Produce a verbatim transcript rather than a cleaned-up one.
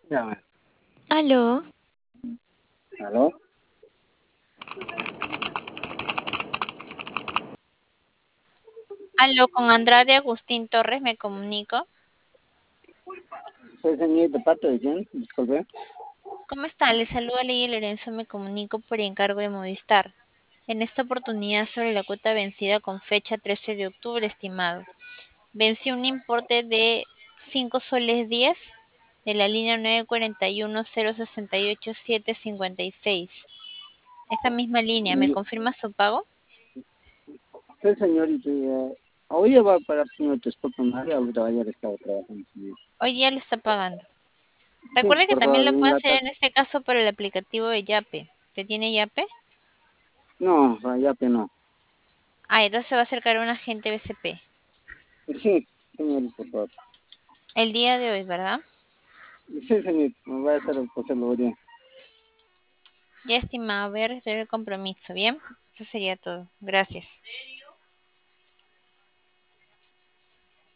Ya, Aló, ¿aló? aló, con Andrade Agustín Torres me comunico. Soy señor de parte de quién, disculpe. ¿Cómo está? Le saluda Ley Lorenzo, me comunico por encargo de Movistar. En esta oportunidad sobre la cuota vencida con fecha trece de octubre, estimado. Venció un importe de cinco soles diez de la línea nueve cuatro uno cero seis ocho siete cinco seis. Esta misma línea, ¿me Y- confirma su pago? Sí, señorita, eh, hoy va para señor, disculpe, María, ahorita ayer estaba trabajando, señor. Hoy ya lo está pagando. Sí, Recuerde que por también favor, lo en puede la hacer tarde. en este caso por el aplicativo de Yape. ¿Usted tiene Yape? No, ya que no. Ah, entonces se va a acercar un agente B C P. Sí, señorita, por favor. El día de hoy, ¿verdad? Sí, señor, me va a hacer el posible hoy día. Ya estimado, voy a recibir el compromiso, ¿bien? Eso sería todo. Gracias.